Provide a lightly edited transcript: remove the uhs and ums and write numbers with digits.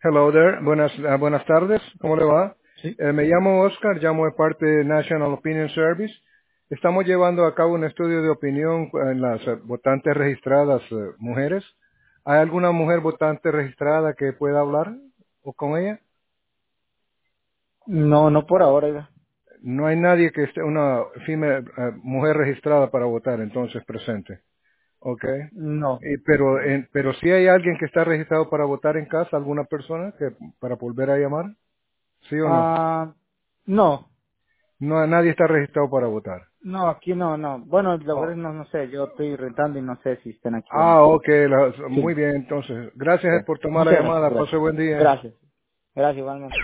Hello there, buenas tardes, ¿cómo le va? Sí. Me llamo Oscar, llamo de parte de National Opinion Service. Estamos llevando a cabo un estudio de opinión en las votantes registradas mujeres. ¿Hay alguna mujer votante registrada que pueda hablar o con ella? No, no por ahora, oiga. No hay nadie que esté, una mujer registrada para votar, entonces presente. ¿Ok? No. Pero si hay alguien que está registrado para votar en casa, alguna persona que para volver a llamar, ¿sí o no? Ah, no. No, nadie está registrado para votar. No, aquí no, no. Bueno, la Oh. verdad no sé. Yo estoy rentando y no sé si están aquí o no. Ok, muy Sí. bien, entonces. Gracias Ok. por tomar la Muchas gracias. llamada. Gracias. Pase buen día. Gracias. Gracias, igualmente.